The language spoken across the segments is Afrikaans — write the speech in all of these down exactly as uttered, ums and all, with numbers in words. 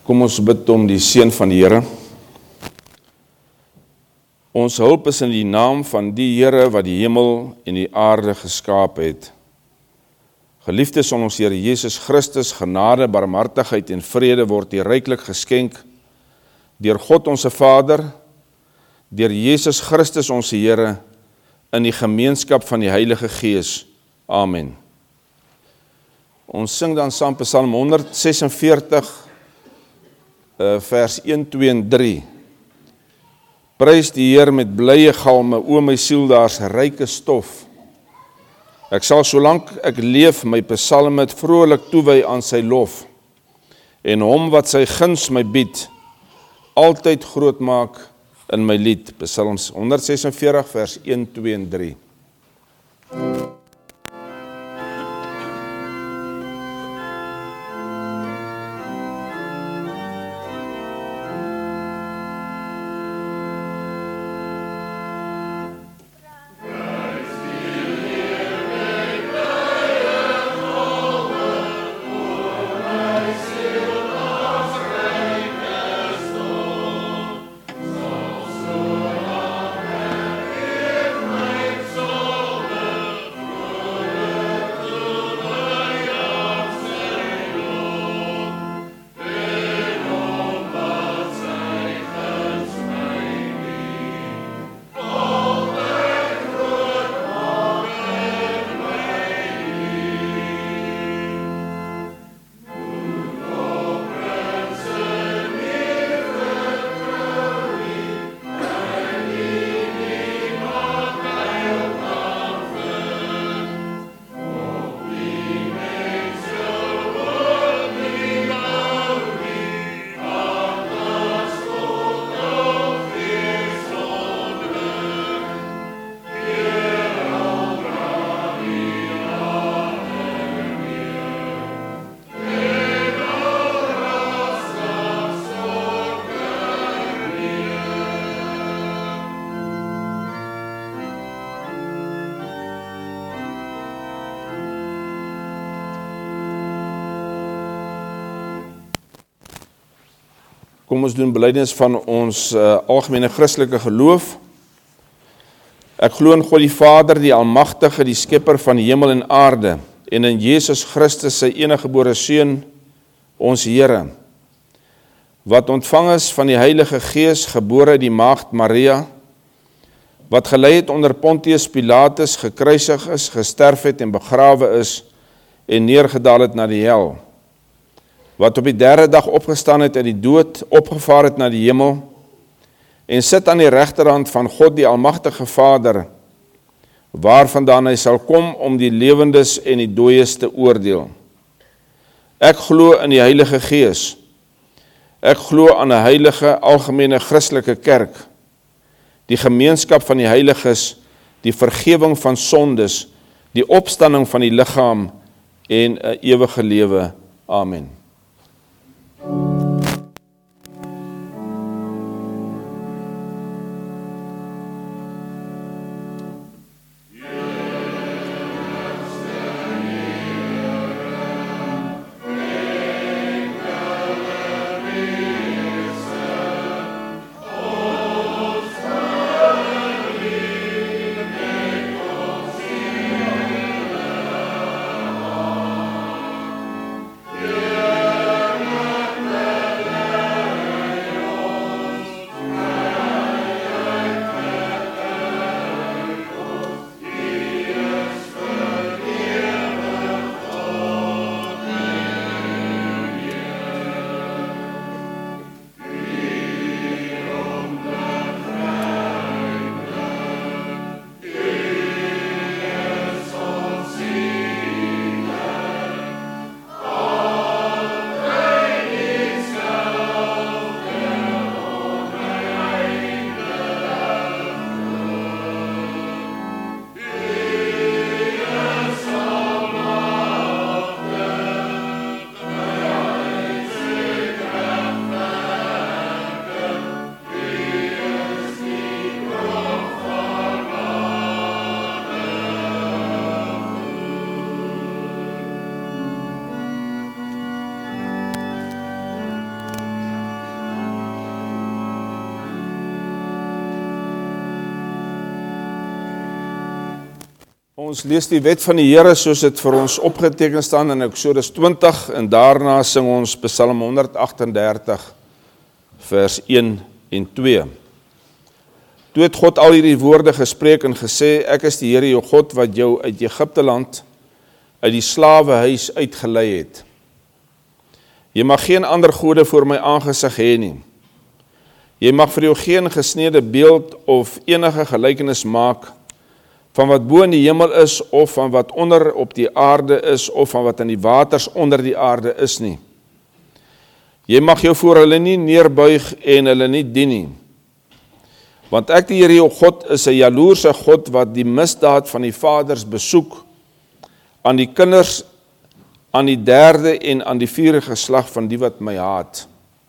Kom ons bid om die seën van die Here. Ons hulp is in die naam van die Here wat die hemel en die aarde geskaap het. Geliefdes aan ons Here Jesus Christus, genade, barmhartigheid en vrede word hier ryklik geskenk deur God ons Vader, deur Jesus Christus ons Here, in die gemeenskap van die Heilige Gees. Amen. Ons sing dan saam Psalm honderd sesenveertig, Uh, vers een, twee en drie. Prys die Heer met blye galme, o my siel, daar's ryke stof. Ek sal solank ek leef my psalme vrolik toewy aan sy lof, en hom wat sy guns my bied, altyd groot maak in my lied. Psalms honderd sesenveertig, vers een, twee en drie. Kom ons doen belydenis van ons uh, algemene Christelike geloof. Ek glo in God die Vader, die Almagtige, die Skepper van die hemel en aarde, en in Jesus Christus, sy eniggebore Seun, ons Here, wat ontvang is van die Heilige Gees, gebore die Maagd Maria, wat gelei het onder Pontius Pilatus, gekruisig is, gesterf het en begrawe is, en neergedaal het na die hel, wat op die derde dag opgestaan het uit die dood, opgevaar het na die hemel, en sit aan die regterhand van God die Almagtige Vader, waarvandaan hy sal kom om die lewendes en die dooies te oordeel. Ek glo in die Heilige Gees. Ek glo aan 'n heilige, algemene Christelike kerk, die gemeenskap van die heiliges, die vergewing van sondes, die opstanding van die liggaam en 'n ewige lewe. Amen. Yeah. Ons lees die wet van die Here soos dit vir ons opgeteken staan in Eksodus twintig en daarna sing ons Psalm honderd agt en dertig vers een en twee. Toe het God al hierdie woorde gespreek en gesê, ek is die Here jou God wat jou uit Egipte land, uit die slawehuis uitgelei het. Jy mag geen ander gode voor my aangesig hê nie. Jy mag vir jou geen gesneede beeld of enige gelykenis maak van wat bo in die hemel is, of van wat onder op die aarde is, of van wat in die waters onder die aarde is nie. Jy mag jou voor hulle nie neerbuig en hulle nie dien nie. Want ek die Here jou God is 'n jaloerse God wat die misdaad van die vaders besoek aan die kinders, aan die derde en aan die vierde geslag van die wat my haat.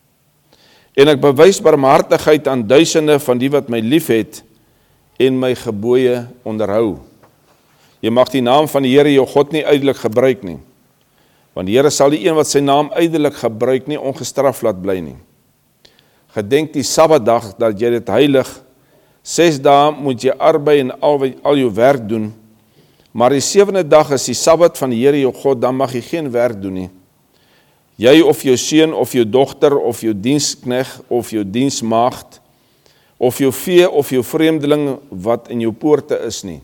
En ek bewys barmhartigheid aan duisende van die wat my liefhet en my gebooie onderhou. Jy mag die naam van die Here jou God nie ydelik gebruik nie, want die Here sal die een wat sy naam ydelik gebruik nie ongestraf laat bly nie. Gedenk die Sabbatdag dat jy dit heilig, ses dae moet jy arbei en al, al jou werk doen, maar die sewende dag is die Sabbat van die Here jou God, dan mag jy geen werk doen nie. Jy of jou seun of jou dogter of jou diensknegt of jou diensmaagd, of jou vee of jou vreemdeling wat in jou poorte is nie.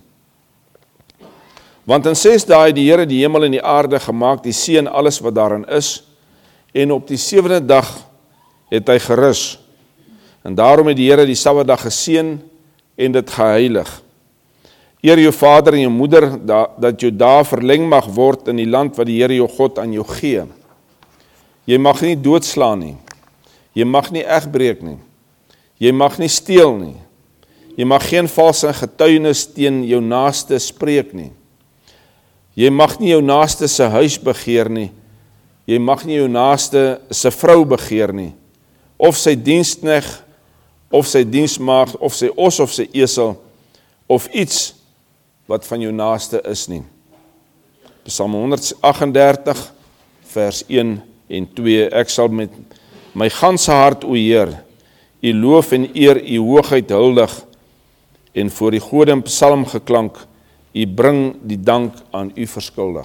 Want in ses dae het die Here die hemel en die aarde gemaak, die see en alles wat daarin is, en op die sewende dag het hy gerus. En daarom het die Here die Sabbatdag geseën en dit geheilig. Eer jou vader en jou moeder, dat jou dae verleng mag word in die land wat die Here jou God aan jou gee. Jy mag nie doodslaan nie, jy mag nie egbreek nie, jy mag nie steel nie, jy mag geen valse getuienis teen jou naaste spreek nie, jy mag nie jou naaste se huis begeer nie, jy mag nie jou naaste se vrou begeer nie, of sy diensknegt, of sy diensmaagd, of sy os of sy esel, of iets wat van jou naaste is nie. Psalm honderd agt en dertig, vers een en twee, ek sal met my ganse hart, o Heer, u loof en eer, u hoogheid huldig, en voor die gode in psalm geklank, u bring die dank aan u verskuldig.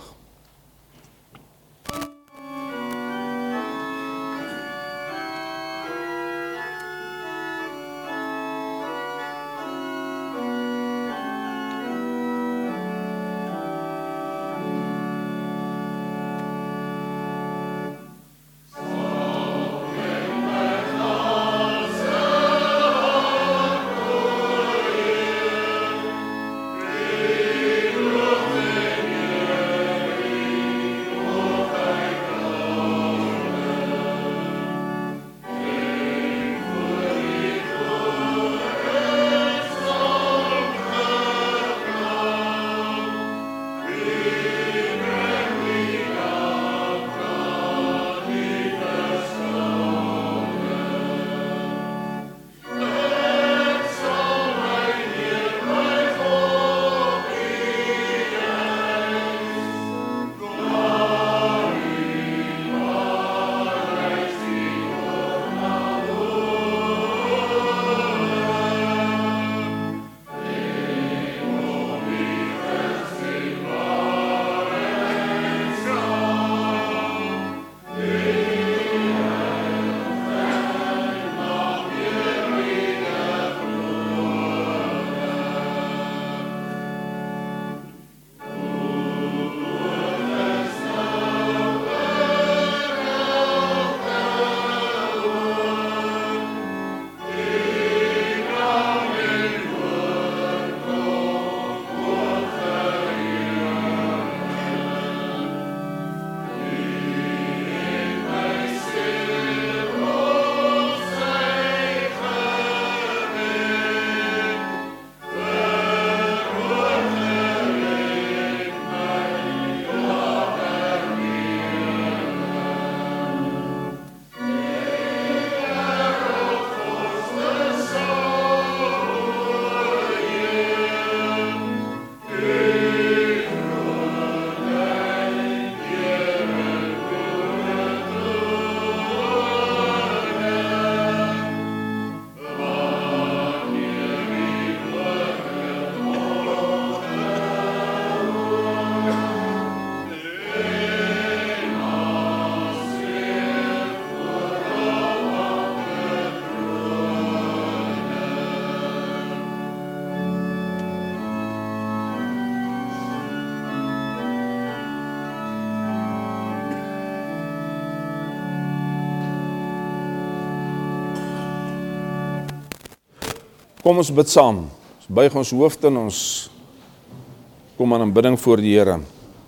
Kom ons bid saam. Ons buig ons hoofde en ons kom aan aanbidding voor die Here.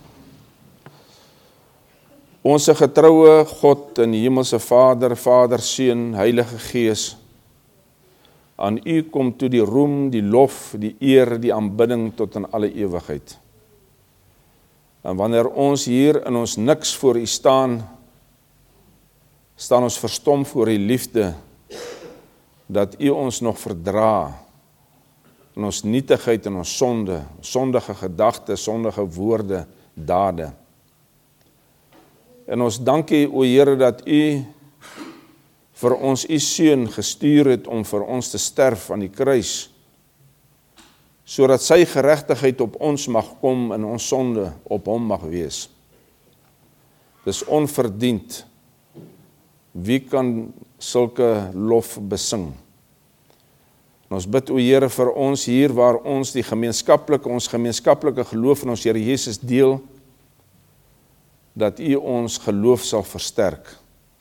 Onse getroue God in die hemelse Vader, Vader, Seun, Heilige Gees, aan U kom toe die roem, die lof, die eer, die aanbidding tot in alle ewigheid. En wanneer ons hier in ons niks voor U staan, staan ons verstom voor U liefde, dat U ons nog verdra, in ons nietigheid en ons sonde, sondige gedagtes, sondige woorde, dade. En ons dank U, o Here, dat U vir ons U Seun gestuur het om vir ons te sterf aan die kruis, sodat sy geregtigheid op ons mag kom en ons sonde op hom mag wees. Dis onverdiend. Wie kan sulke lof besing? En ons bid, o Here, vir ons hier waar ons die gemeenskaplike, ons gemeenskaplike geloof in ons Here Jesus deel, dat U ons geloof sal versterk.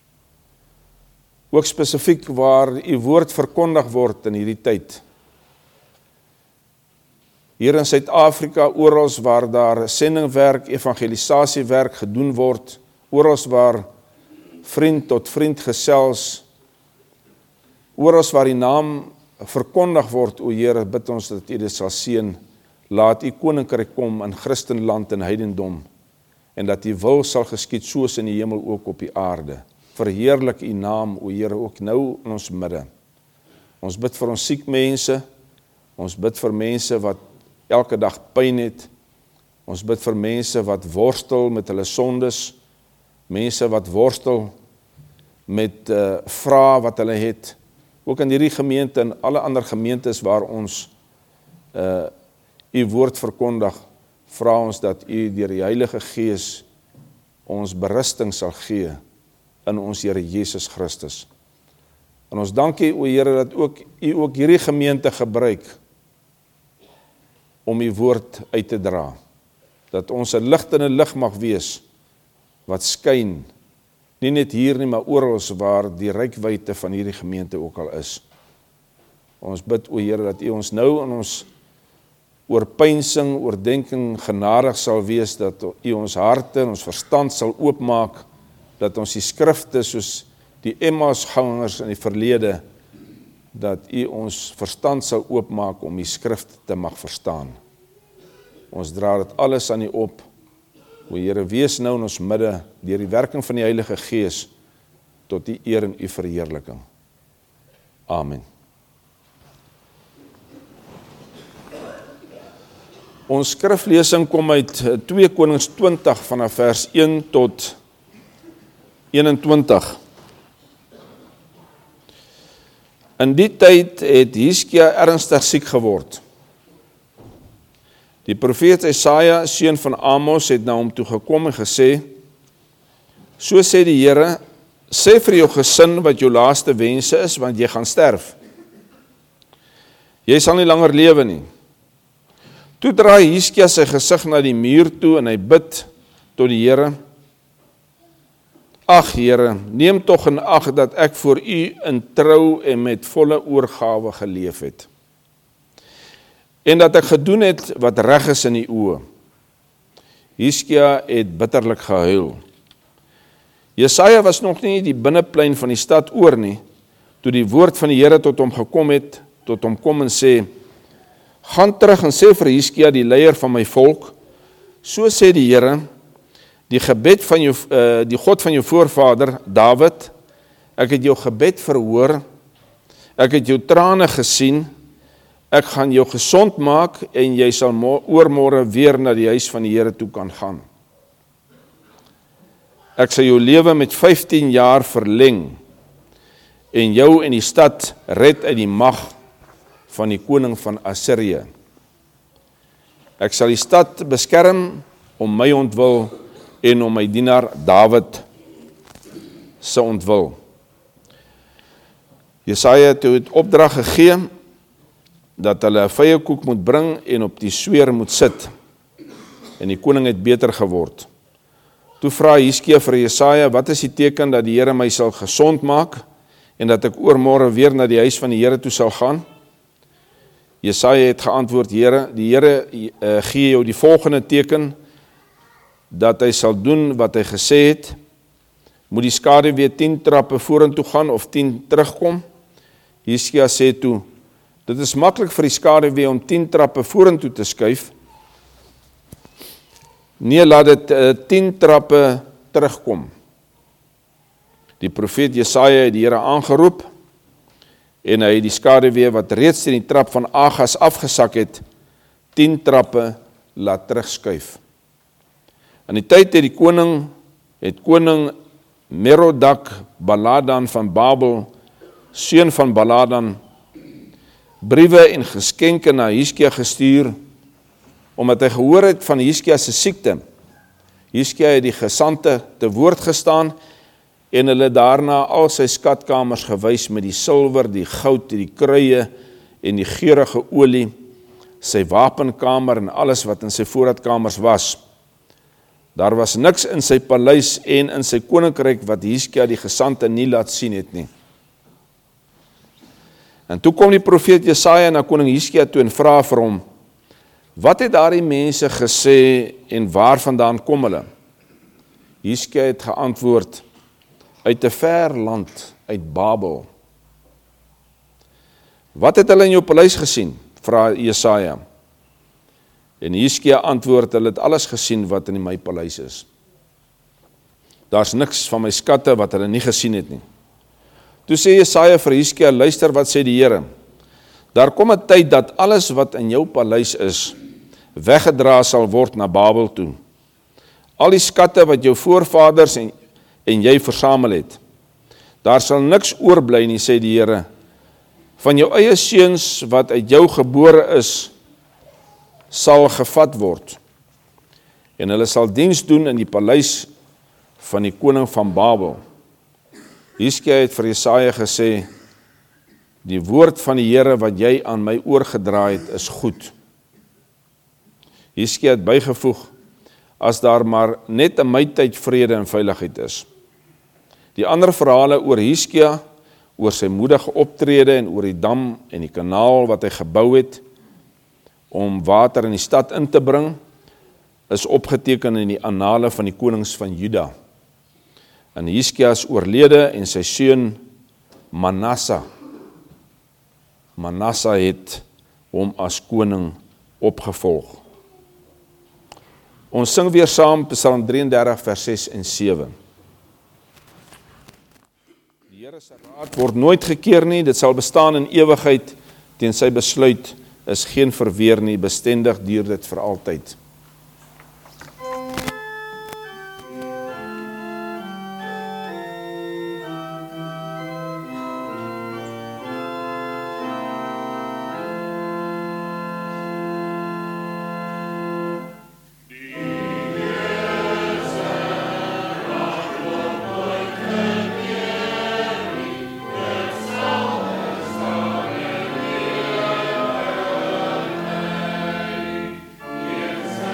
Ook spesifiek waar U woord verkondig word in hierdie tyd. Hier in Suid-Afrika, oral waar daar sendingwerk, evangelisasiewerk gedoen word, oral waar vriend tot vriend gesels, oral waar die naam verkondig word, o Here, bid ons dat U dit sal seën, laat U koninkryk kom in Christenland en heidendom, en dat U wil sal geskied soos in die hemel ook op die aarde. Verheerlik U naam, o Here, ook nou in ons midde. Ons bid vir ons siek mense, ons bid vir mense wat elke dag pyn het, ons bid vir mense wat worstel met hulle sondes, mense wat worstel met uh, vrae wat hulle het, ook in hierdie gemeente en alle ander gemeentes waar ons uh, U woord verkondig, vra ons dat U deur die Heilige Gees ons berusting sal gee in ons Here Jesus Christus. En ons dank U, o Here, dat ook U ook hierdie gemeente gebruik om U woord uit te dra. Dat ons 'n lig in 'n lig mag wees wat skyn, nie net hier nie, maar oral waar die rykwyte van hierdie gemeente ook al is. Ons bid, o Here, dat U ons nou in ons oorpeinsing, oordenking genadig sal wees, dat U ons harte en ons verstand sal oopmaak, dat ons die skrifte soos die Emmausgangers in die verlede, dat U ons verstand sal oopmaak om die skrifte te mag verstaan. Ons dra dit alles aan U op. O Here, wees nou in ons midde, deur die werking van die Heilige Gees, tot die eer en U verheerliking. Amen. Ons skriflesing kom uit twee Konings twintig vanaf vers een tot eenentwintig. In die tyd het Hiskia ernstig siek geword. Die profeet Jesaja, seun van Amos, het na hom toe gekom en gesê, so sê die Here, sê vir jou gesin wat jou laaste wense is, want jy gaan sterf. Jy sal nie langer lewe nie. Toe draai Hiskia sy gesig na die muur toe en hy bid tot die Here, ag Here, neem tog in ag dat ek voor U in trou en met volle oorgawe geleef het. En dat ek gedoen het wat reg is in U oë. Hiskia het bitterlik gehuil. Jesaja was nog nie die binneplein van die stad oor nie, toe die woord van die Here tot hom gekom het, tot hom kom en sê, gaan terug en sê vir Hiskia, die leier van my volk, so sê die Here, die gebed van jou, uh, die God van jou voorvader, Dawid, ek het jou gebed verhoor, ek het jou trane gesien, ek gaan jou gesond maak, en jy sal oormôre weer na die huis van die Here toe kan gaan. Ek sal jou lewe met vyftien jaar verleng, en jou en die stad red uit die mag van die koning van Assirië. Ek sal die stad beskerm om my ontwil, en om my dienaar Dawid se ontwil. Jesaja het het opdrag gegee, dat hulle 'n vyekoek moet bring en op die sweer moet sit. En die koning het beter geword. Toe vra Hiskia vir Jesaja, wat is die teken dat die Here my sal gesond maak, en dat ek oormôre weer na die huis van die Here toe sal gaan? Jesaja het geantwoord, Here, die Here uh, gee jou die volgende teken, dat hy sal doen wat hy gesê het, moet die skade weer tien trappe vorentoe gaan of tien terugkom. Hizkia sê toe, dit is maklik vir die skade weer om tien trappe vorentoe te skuif. Nee, laat dit uh, tien trappe terugkom. Die profeet Jesaja het die Here aangeroep, en hy het die skaduwee wat reeds in die trap van Agas afgesak het, tien trappe laat terugskuif. In die tyd het die koning, het koning Merodak Baladan van Babel, seun van Baladan, briewe en geskenke na Hizkia gestuur, omdat hy gehoor het van Hizkia se siekte. Hizkia het die gesante te woord gestaan, en hulle daarna al sy skatkamers gewys met die silwer, die goud, die kruie en die geurige olie, sy wapenkamer en alles wat in sy voorraadkamers was. Daar was niks in sy paleis en in sy koninkryk wat Hizkia die gesante nie laat sien het nie. En toe kom die profeet Jesaja na koning Hizkia toe en vra vir hom, wat het daardie mense gesê en waar vandaan kom hulle? Hizkia het geantwoord, uit 'n ver land, uit Babel. Wat het hulle in jou paleis gesien? Vra Jesaja. En Hizkia antwoord, hulle het alles gesien wat in my paleis is. Daar's niks van my skatte wat hulle nie gesien het nie. Toe sê Jesaja vir Hizkia, luister wat sê die Here. Daar kom 'n tyd dat alles wat in jou paleis is, weggedra sal word na Babel toe. Al die skatte wat jou voorvaders en en jy versamel het. Daar sal niks oorbly nie, sê die Here, van jou eie seuns wat uit jou gebore is, sal gevat word. En hulle sal diens doen in die paleis van die koning van Babel. Hizkia het vir Jesaja gesê, die woord van die Here wat jy aan my oorgedra het, is goed. Hizkia het bygevoeg, as daar maar net in my tyd vrede en veiligheid is. Die ander verhale oor Hizkia, oor sy moedige optrede en oor die dam en die kanaal wat hy gebou het, om water in die stad in te bring, is opgeteken in die annale van die konings van Juda. En Hizkia is oorlede en sy seun Manasseh. Manasseh het hom as koning opgevolg. Ons sing weer saam Psalm drieëndertig vers ses en sewe. Die Here se raad word nooit gekeer nie, dit sal bestaan in ewigheid, teen sy besluit is geen verweer nie, bestendig duur dit vir altyd. Yes.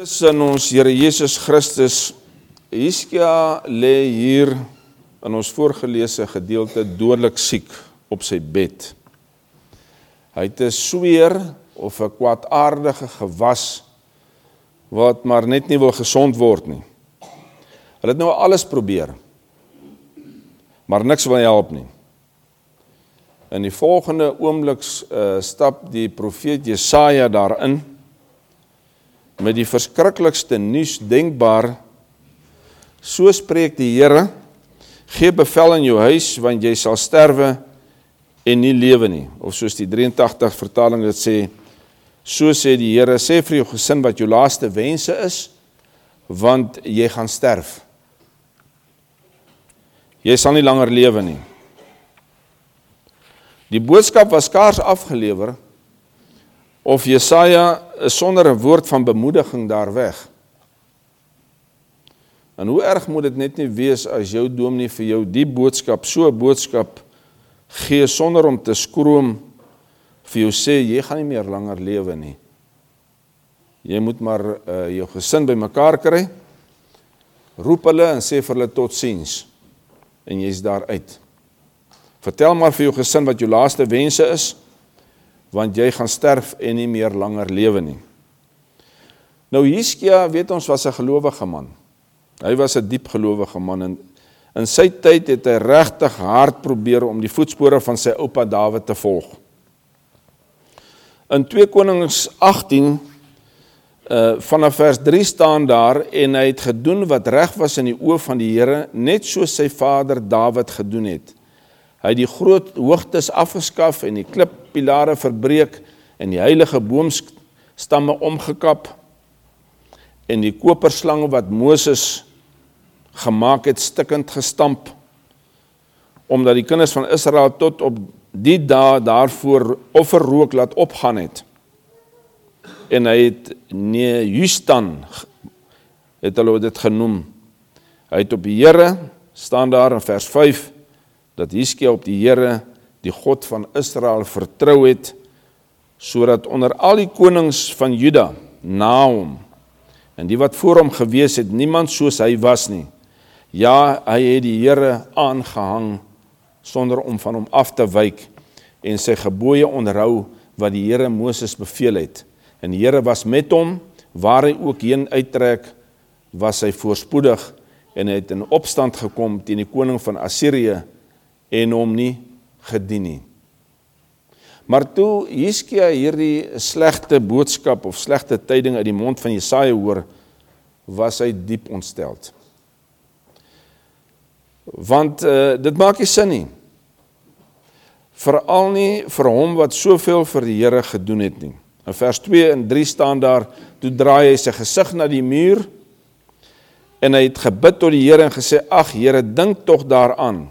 Geliefdes in ons Here Jesus Christus, Hiskia lê hier in ons voorgelese gedeelte dodelik siek op sy bed. Hy het 'n sweer of 'n kwaadaardige gewas wat maar net nie wil gesond word nie. Hulle het nou alles probeer, maar niks wil help nie. In die volgende oomblik uh, stap die profeet Jesaja daarin met die verskriklikste nuus denkbaar. So spreek die Here: gee bevel in jou huis, want jy sal sterwe en nie lewe nie. Of soos die drieëntagtig vertaling dit sê, so sê die Here, sê vir jou gesin wat jou laaste wense is, want jy gaan sterf. Jy sal nie langer lewe nie. Die boodskap was skaars afgelewer, of Jesaja is sonder 'n woord van bemoediging daar weg. En hoe erg moet dit net nie wees as jou dominee vir jou die boodskap, so 'n boodskap gee sonder om te skroom, vir jou sê, jy gaan nie meer langer lewe nie. Jy moet maar uh, jou gesin bymekaar kry, roep hulle en sê vir hulle totsiens, en jy's daar uit. Vertel maar vir jou gesin wat jou laaste wense is, want jy gaan sterf en nie meer langer lewe nie. Nou Hiskia, weet ons, was 'n gelowige man. Hy was 'n diep gelowige man, en in sy tyd het hy regtig hard probeer om die voetspore van sy oupa Dawid te volg. In twee Konings agtien, uh, vanaf vers drie staan daar, en hy het gedoen wat reg was in die oë van die Here, net soos sy vader Dawid gedoen het. Hy het die groot hoogtes afgeskaf en die klippilare verbreek en die heilige boomstamme omgekap en die koperslange wat Moses gemaak het stikkend gestamp, omdat die kinders van Israel tot op die dag daarvoor offerrook laat opgaan het. En hy het Nehustan, het hulle dit genoem. Hy het op die Here, staan daar in vers vyf, dat Hiskia op die Here, die God van Israel, vertrou het, sodat onder al die konings van Juda, na hom, en die wat voor hom gewees het, niemand soos hy was nie. Ja, hy het die Here aangehang, sonder om van hom af te wyk, en sy gebooie onderhou, wat die Here Moses beveel het. En die Here was met hom, waar hy ook heen uittrek, was hy voorspoedig, en hy het in opstand gekom teen die koning van Assirië, en hom nie gedien nie. Maar toe Hiskia hierdie slegte boodskap of slegte tyding uit die mond van Jesaja hoor, was hy diep ontsteld. Want uh, dit maak nie sin nie. Veral nie vir hom wat soveel vir die Here gedoen het nie. In vers twee en drie staan daar, toe draai hy sy gesig na die muur, en hy het gebid tot die Here en gesê, ag Here, dink tog daaraan.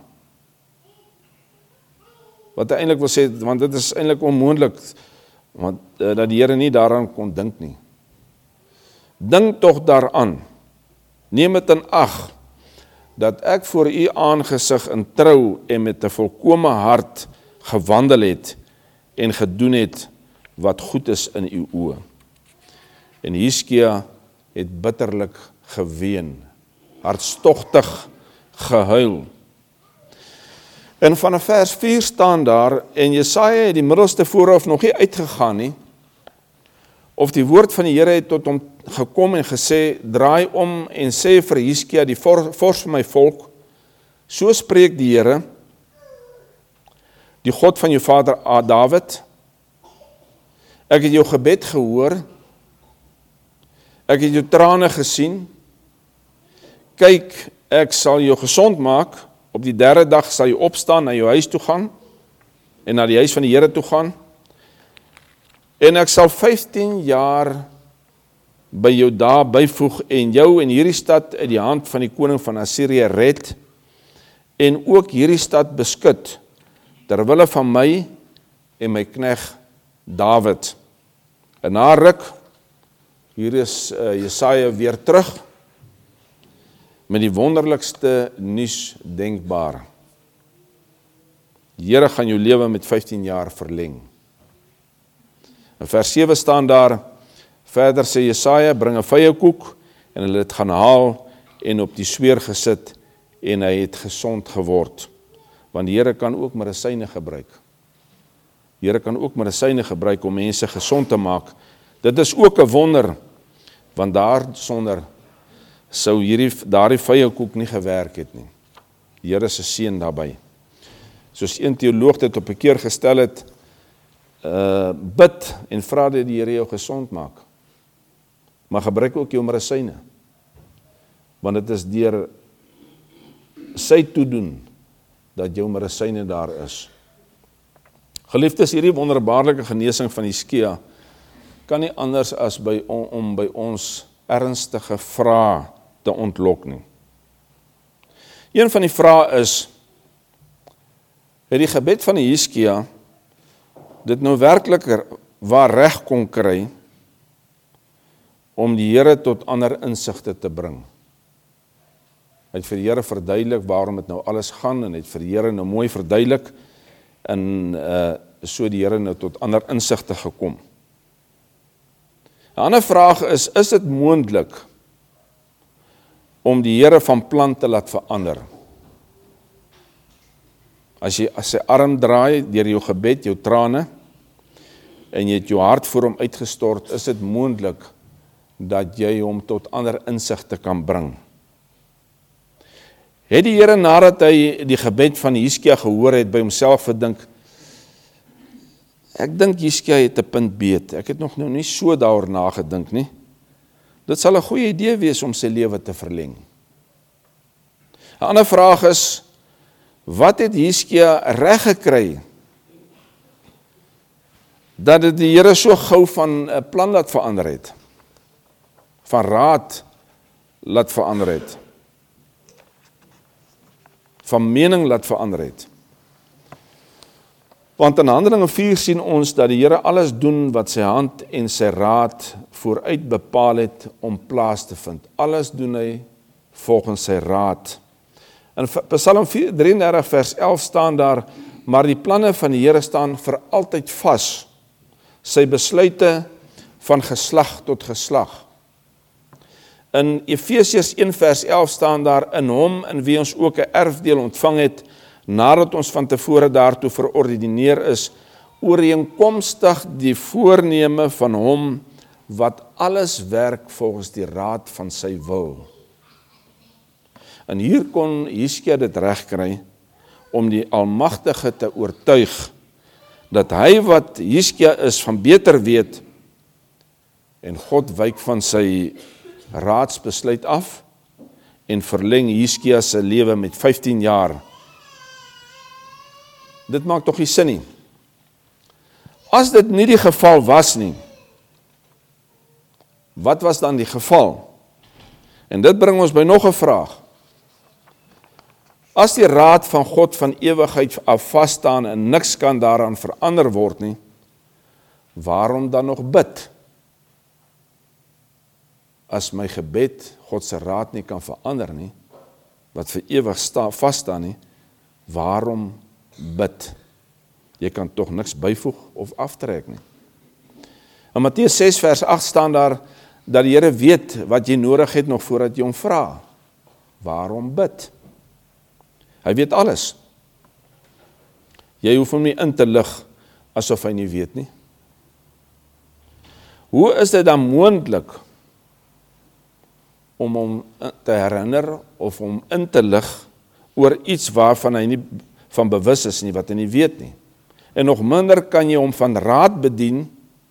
Wat hy eintlik wil sê, want dit is eintlik onmoontlik, want uh, dat die Here nie daaraan kon dink nie. Dink tog daaraan, neem dit in ag, dat ek voor u aangesig in trou en met 'n volkome hart gewandel het en gedoen het wat goed is in u oë. En Hiskia het bitterlik geween, hartstogtig gehuil. En van vers vier staan daar, en Jesaja het die middelste voorhoof nog nie uitgegaan nie, of die woord van die Here het tot hom gekom en gesê, draai om en sê vir Hiskia, die vors van my volk, so spreek die Here, die God van jou vader Dawid, ek het jou gebed gehoor, ek het jou trane gesien, kyk, ek sal jou gesond maak, op die derde dag sal jy opstaan, na jou huis toe gaan, en na die huis van die Here toe gaan, en ek sal vyftien jaar by jou daar byvoeg, en jou en hierdie stad uit die hand van die koning van Assirië red, en ook hierdie stad beskut, terwille van my en my knegt Dawid. En na ruk, hier is uh, Jesaja weer terug, met die wonderlikste nuus denkbaar. Die Here gaan jou lewe met vyftien jaar verleng. In vers sewe staan daar, Verder sê Jesaja, bring 'n vyekoek, en hulle het gaan haal, en op die sweer gesit, en hy het gesond geword. Want die Here kan ook medisyne gebruik. Die Here kan ook medisyne gebruik om mense gesond te maak. Dit is ook 'n wonder, want daarsonder sou hierdie daardie vyekoek nie gewerk het nie. Die Here se seën daarbey. Soos een teoloog dit op 'n keer gestel het, uh, bid en vra dat die Here jou gesond maak. Maar gebruik ook jou medisyne. Want dit is deur sy toedoen dat jou medisyne daar is. Geliefdes, hierdie wonderbaarlike genesing van Hizkia kan nie anders as by, om, om by ons ernstige vrae te ontlok nie. Een van die vrae is, het die gebed van die Hizkia dit nou werklik waar reg kon kry om die Here tot ander insigte te bring? Hy het vir die Here verduidelik waarom dit nou alles gaan, en het vir die Here nou mooi verduidelik, en uh, so die Here nou tot ander insigte gekom. 'n Ander vraag is, is dit moontlik om die Here van plan te laat verander? As jy as sy arm draai deur jou gebed, jou trane, en jy het jou hart voor hom uitgestort, is dit moontlik dat jy hom tot ander insigte kan bring? Het die Here nadat hy die gebed van Hizkia gehoor het, by homself gedink, ek dink Hizkia het 'n punt beet, ek het nog nou nie so daaroor nagedink nie. Dit sal 'n goeie idee wees om sy lewe te verleng. 'n Ander vraag is, wat het Hizkia reg gekry, dat dit die Here so gou van 'n plan laat verander het, van raad laat verander het, van mening laat verander het? Want in Handelinge vier sien ons dat die Here alles doen wat sy hand en sy raad vooruit bepaal het om plaas te vind. Alles doen hy volgens sy raad. In Psalm drieëndertig vers elf staan daar, maar die planne van die Here staan vir altyd vas, sy besluite van geslag tot geslag. In Efesiërs een vers elf staan daar, in hom in wie ons ook 'n erfdeel ontvang het, nadat ons van tevore daartoe verordineer is, ooreenkomstig die voorneme van hom, wat alles werk volgens die raad van sy wil. En hier kon Hizkia dit regkry, om die Almagtige te oortuig, dat hy wat Hizkia is van beter weet, en God wyk van sy raadsbesluit af, en verleng Hizkia se lewe met vyftien jaar. Dit maak tog nie sin nie. As dit nie die geval was nie, wat was dan die geval? En dit bring ons by nog 'n vraag. As die raad van God van ewigheid af vasstaan en niks kan daaraan verander word nie, waarom dan nog bid? As my gebed God se raad nie kan verander nie, wat vir ewig sta, vasstaan nie, waarom bid? Jy kan tog niks byvoeg of aftrek nie. In Matteus ses vers agt staan daar, dat die Here weet wat jy nodig het nog voordat jy hom vra. Waarom bid? Hy weet alles. Jy hoef hom nie in te lig asof hy nie weet nie. Hoe is dit dan moontlik om hom te herinner of hom in te lig oor iets waarvan hy nie van bewus is nie, wat hy nie weet nie? En nog minder kan jy hom van raad bedien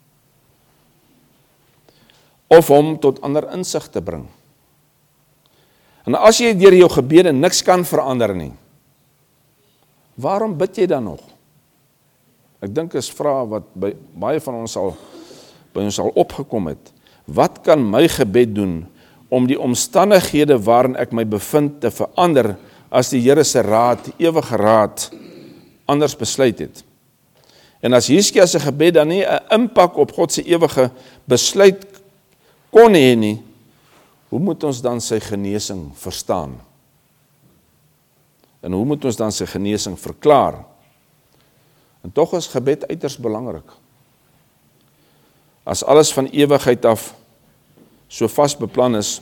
of hom tot ander insig te bring. En as jy deur jou gebede niks kan verander nie, waarom bid jy dan nog? Ek dink is vrae wat by baie van ons al by ons al opgekom het. Wat kan my gebed doen om die omstandighede waarin ek my bevind te verander as die Here se raad, ewige raad, anders besluit het? En as Hizkia se gebed dan nie 'n impak op God se ewige besluit kon hê nie, hoe moet ons dan sy genesing verstaan? En hoe moet ons dan sy genesing verklaar? En tog is gebed uiters belangrik. As alles van ewigheid af so vas beplan is,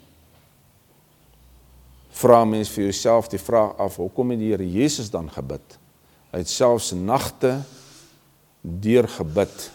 vra mens vir jouself die vraag af, hoekom het die Here Jesus dan gebid? Hy het selfs nagte deur gebid.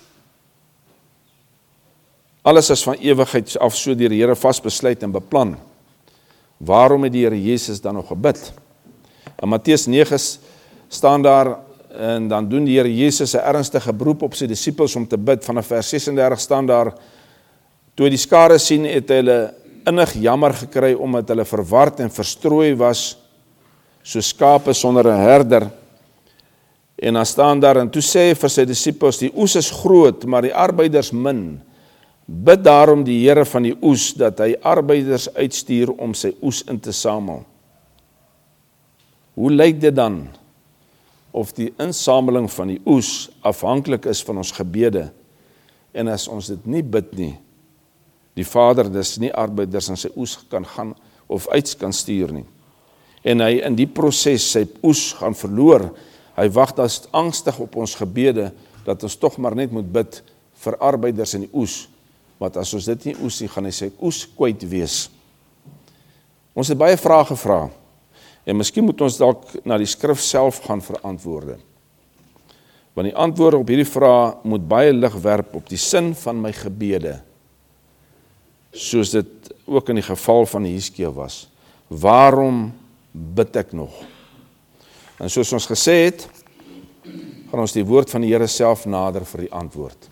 Alles is van ewigheid af so deur die Here vasbesluit en beplan. Waarom het die Here Jesus dan nog gebid? In Matteus nege staan daar, en dan doen die Here Jesus 'n ernstige beroep op sy disippels om te bid. Vanaf vers ses en dertig staan daar, toe hy die skare sien, het hy hulle innig jammer gekry, omdat hulle verward en verstrooi was, so skape sonder 'n herder. En dan staan daar, en toe sê hy vir sy disippels, die oes is groot, maar die arbeiders min. Bid daarom die Here van die oes, dat hy arbeiders uitstuur om sy oes in te samel. Hoe lyk dit dan, of die insameling van die oes afhanklik is van ons gebede, en as ons dit nie bid nie, die Vader dus nie arbeiders in sy oes kan gaan, of uit kan stuur nie, en hy in die proses sy oes gaan verloor, hy wag dan angstig op ons gebede, dat ons toch maar net moet bid, vir arbeiders in die oes, want as ons dit nie oes nie, gaan hy sy oes kwyt wees. Ons het baie vrae gevra, en miskien moet ons dalk na die skrif self gaan verantwoorde. Want die antwoorde op hierdie vraag moet baie lig werp op die sin van my gebede, soos dit ook in die geval van Hizkia was. Waarom bid ek nog? En soos ons gesê het, gaan ons die woord van die Here self nader vir die antwoord.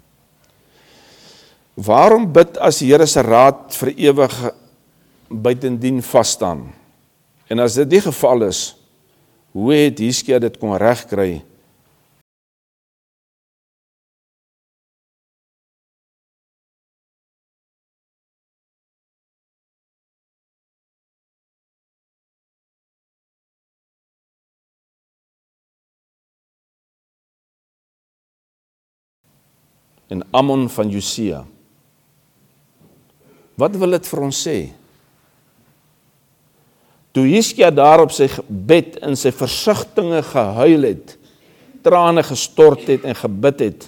Waarom bid as die Here se raad vir ewig buitendien vasstaan? En as dit die geval is, hoe het Hizkia dit kon regkry? En Amon van Josia. Wat wil dit vir ons sê? Toe Hizkia daar op sy bed in sy versigtinge gehuil het, trane gestort het en gebid het,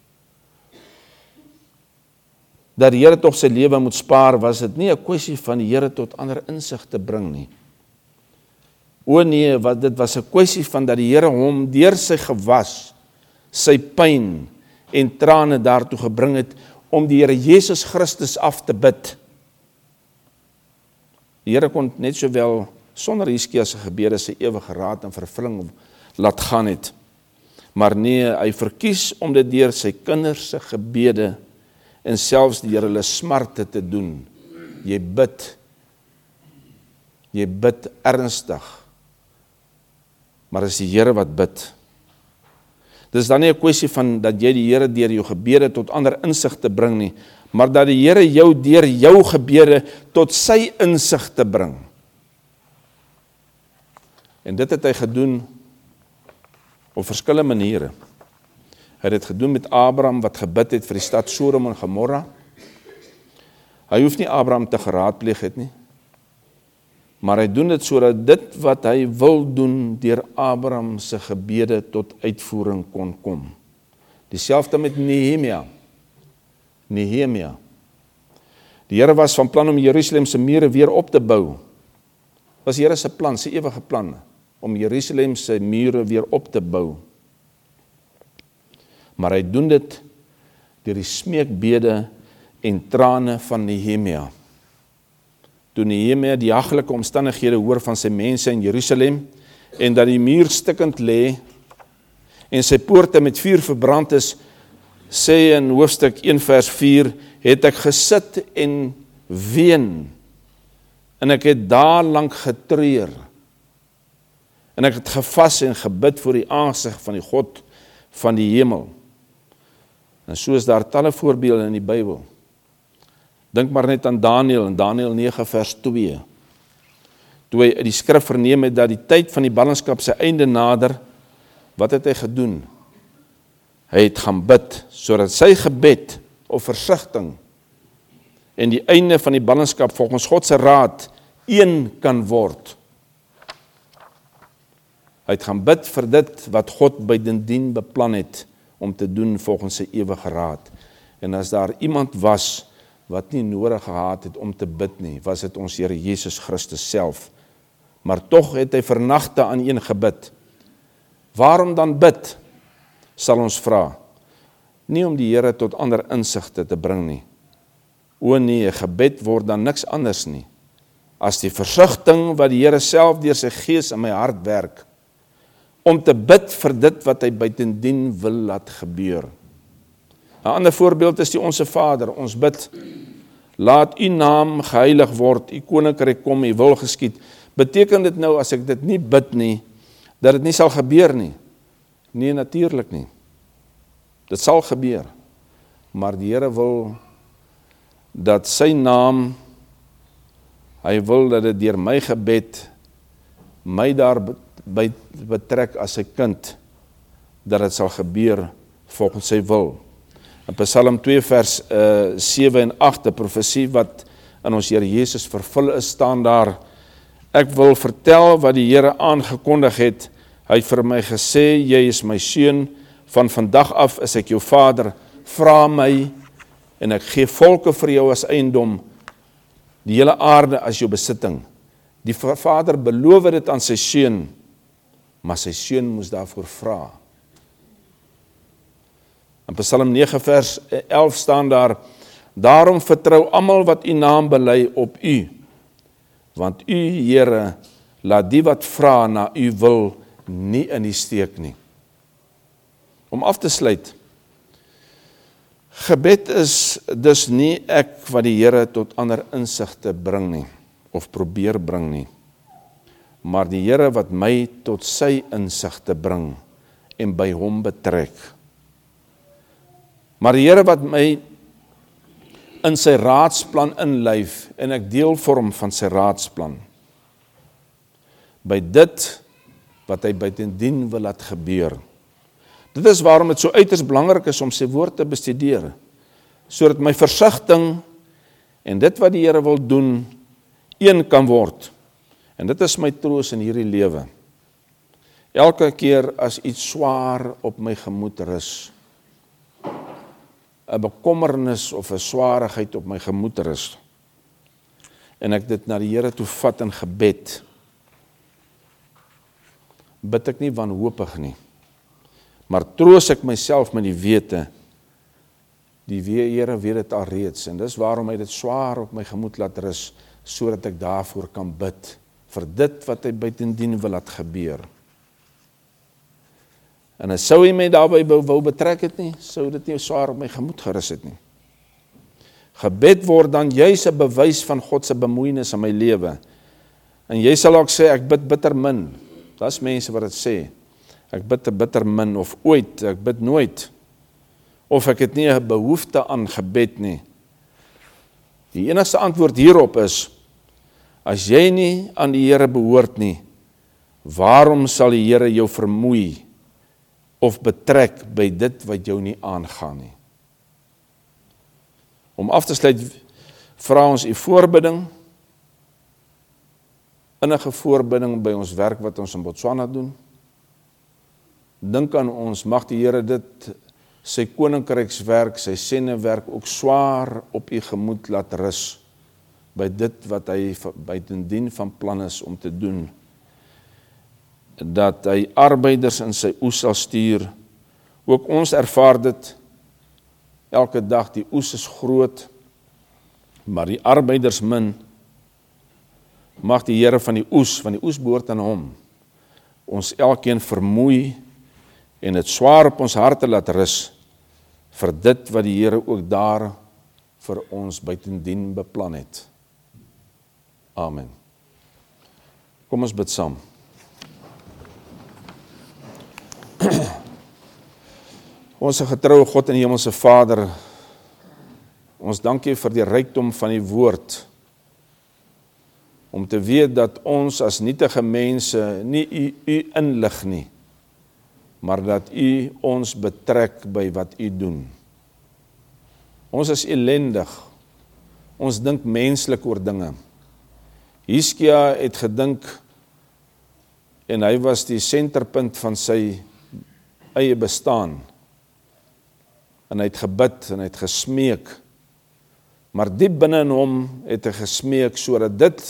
dat die Here tog sy lewe moet spaar, was dit nie 'n kwessie van die Here tot ander insig te bring nie. O nee, wat dit was 'n kwessie van dat die Here hom deur sy gewas, sy pyn en trane daartoe gebring het, om die Here Jesus Christus af te bid. Die Here kon net sowel sonder Hizkia se gebede sy ewige raad en vervulling laat gaan het. Maar nee, hy verkies om dit deur sy kinders se gebede en selfs deur hulle smarte te doen. Jy bid, jy bid ernstig, maar is die Here wat bid. Dis dan nie 'n kwessie van dat jy die Here deur jou gebede tot ander insig te bring nie, maar dat die Here jou deur jou gebede tot sy insig te bring. En dit het hy gedoen op verskillende maniere. Hy het dit gedoen met Abraham wat gebid het vir die stad Sodom en Gomorra. Hy hoef nie Abraham te geraadpleeg het nie, maar hy doen dit sodat dit wat hy wil doen deur Abraham se gebede tot uitvoering kon kom. Dieselfde met Nehemia. Nehemia. Die Here was van plan om Jerusalem se mure weer op te bou. Was die Here se plan, sy ewige plan, om Jerusalem se mure weer op te bou. Maar hy doen dit deur die smeekbede en trane van Nehemia. Toe Nehemia die haglike omstandighede hoor van sy mense in Jerusalem, en dat die muur stikkend lê, en sy poorte met vuur verbrand is, sê in hoofstuk een vers vier, het ek gesit en ween, en ek het daarlang getreur, en ek het gevas en gebid voor die aangesig van die God van die hemel. En so is daar talle voorbeelde in die Bybel. Dink maar net aan Daniël, in Daniël nege vers twee. Toe hy die skrif verneem het dat die tyd van die ballingskap sy einde nader, wat het hy gedoen? Hy het gaan bid, sodat sy gebed of versigtiging en die einde van die ballingskap volgens God se raad een kan word. Hy het gaan bid vir dit wat God bydendien beplan het om te doen volgens sy ewige raad. En as daar iemand was wat nie nodig gehad het om te bid nie, was dit ons Here Jesus Christus self. Maar tog het hy vir nagte aan een gebid. Waarom dan bid? Sal ons vra. Nie om die Here tot ander insigte te bring nie. O nee, gebed word dan niks anders nie, as die versigtiging wat die Here self deur sy Gees in my hart werk, om te bid vir dit wat hy buitendien wil laat gebeur. 'n Ander voorbeeld is die Onse Vader. Ons bid, laat u naam geheilig word, u koninkryk kom, u wil geskied. Beteken dit nou, as ek dit nie bid nie, dat dit nie sal gebeur nie? Nee, natuurlik nie. Dit sal gebeur. Maar die Here wil dat sy naam, hy wil dat dit deur my gebed, my daar betrek as sy kind, dat dit sal gebeur volgens sy wil. In Psalm twee vers uh, sewe en agt, 'n profesie wat in ons Here Jesus vervul is, staan daar, ek wil vertel wat die Here aangekondig het. Hy het vir my gesê, jy is my seun, van vandag af is ek jou vader, vra my, en ek gee volke vir jou as eiendom, die hele aarde as jou besitting. Die vader beloof dit aan sy seun, maar sy seun moes daarvoor vra. In Psalm nege vers elf staan daar, daarom vertrou almal wat u naam bely op u, want u, Here, laat die wat vra na u wil nie in die steek nie. Om af te sluit, gebed is dus nie ek wat die Here tot ander insigte bring nie, of probeer bring nie, maar die Here wat my tot sy insigte bring, en by hom betrek. Maar die Here wat my in sy raadsplan inlyf, en ek deel vorm van sy raadsplan, by dit wat hy buitendien wil laat gebeur. Dit is waarom dit so uiters belangrik is om sy woord te bestudeer, sodat my versigtiging en dit wat die Here wil doen, een kan word. En dit is my troos in hierdie lewe. Elke keer as iets swaar op my gemoed rus, 'n bekommernis of 'n swaarigheid op my gemoed rus, en ek dit na die Here toe vat in gebed, bid ek nie wanhoopig nie, maar troos ek myself met die wete, die Here weet dit al reeds, en dis waarom hy dit swaar op my gemoed laat rus, sodat ek daarvoor kan bid, vir dit wat hy buitendien wil laat gebeur. En as sou hy my daarby wou betrek het nie, sou dit nie swaar op my gemoed gerus het nie. Gebed word dan juis 'n bewys van God se bemoeienis in my lewe. En jy sal ook sê, ek bid bitter min. Daar's mense wat dit sê. Ek bid te bitter min, of ooit, ek bid nooit. Of ek het nie 'n behoefte aan gebed nie. Die enigste antwoord hierop is, as jy nie aan die Here behoort nie, waarom sal die Here jou vermoei, of betrek by dit wat jou nie aangaan nie? Om af te sluit, vra ons u voorbidding, innige voorbidding by ons werk wat ons in Botswana doen. Dink aan ons, mag die Here dit, sy koninkrykswerk, sy sendewerk ook swaar op u gemoed laat rus, by dit wat hy buitendien van plan is om te doen, dat hy arbeiders in sy oes sal stuur. Ook ons ervaar dit elke dag, die oes is groot, maar die arbeiders min. Mag die Here van die oes, van die oes behoort aan hom, ons elkeen vermoei en dit swaar op ons harte laat rus, vir dit wat die Here ook daar vir ons buitendien beplan het. Amen. Kom ons bid saam. Onse getroue God en Hemelse Vader, ons dank U vir die rykdom van die woord, om te weet dat ons as nietige mense nie U, U inlig nie, maar dat U ons betrek by wat U doen. Ons is ellendig, ons dink menslik oor dinge. Hiskia het gedink, en hy was die senterpunt van sy eie bestaan. en hy het gebid, en hy het gesmeek, maar diep binne in hom het hy gesmeek, sodat dit,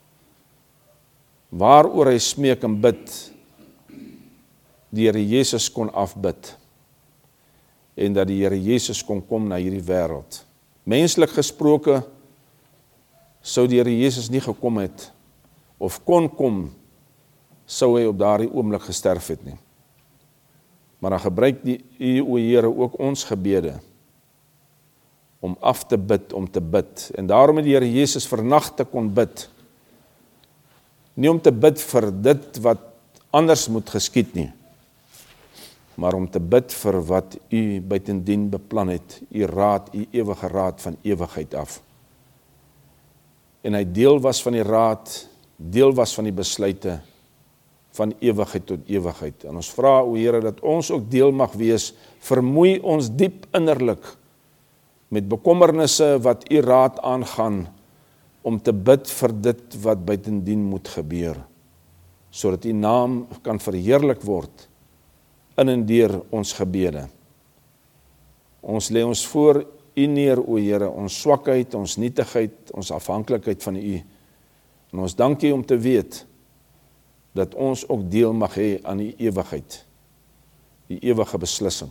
waaroor hy smeek en bid, die Here Jesus kon afbid, en dat die Here Jesus kon kom na hierdie wêreld. Menslik gesproke, sou die Here Jesus nie gekom het, of kon kom, sou hy op daardie oomblik gesterf het nie. Maar dan gebruik die U, o Here, ook ons gebede, om af te bid, om te bid. En daarom het die Here Jesus vir nagte kon bid. Nie om te bid vir dit wat anders moet geskied nie, maar om te bid vir wat U buitendien beplan het, U raad, U ewige raad van ewigheid af. En hy deel was van die raad, deel was van die besluite, van ewigheid tot ewigheid. En ons vra, o Here, dat ons ook deel mag wees, vermoei ons diep innerlik, met bekommernisse wat U raad aangaan, om te bid vir dit wat buitendien moet gebeur, sodat U naam kan verheerlik word, in en deur ons gebede. Ons lê ons voor U neer, o Here, ons swakheid, ons nietigheid, ons afhanklikheid van U. En ons dank U om te weet, dat ons ook deel mag hê aan die ewigheid, die ewige beslissing.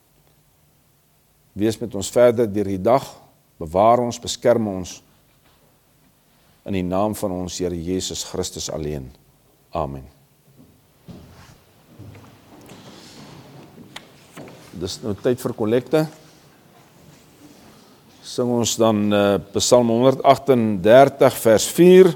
Wees met ons verder deur die dag, bewaar ons, beskerm ons, in die naam van ons Here Jesus Christus alleen. Amen. Dis nou tyd vir kollekte. Sing ons dan uh, Psalm honderd agt en dertig vers vier.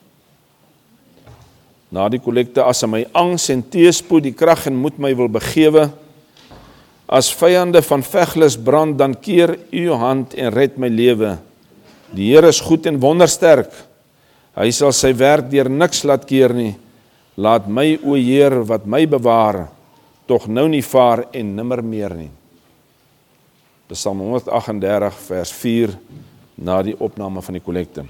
Na die kollekte, as my angs en teëspoed die krag en moed my wil begewe, as vyande van veglus brand, dan keer U hand en red my lewe. Die Here is goed en wondersterk, hy sal sy werk deur niks laat keer nie. Laat my, o Heer, wat my bewaar, tog nou nie vaar en nimmer meer nie. Psalm honderd agt en dertig vers vier, na die opname van die kollekte.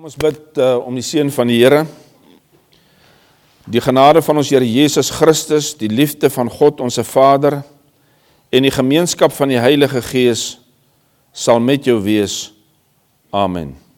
Kom ons bid uh, om die seën van die Here. Die genade van ons Here Jesus Christus, die liefde van God ons Vader en die gemeenskap van die Heilige Gees sal met jou wees. Amen.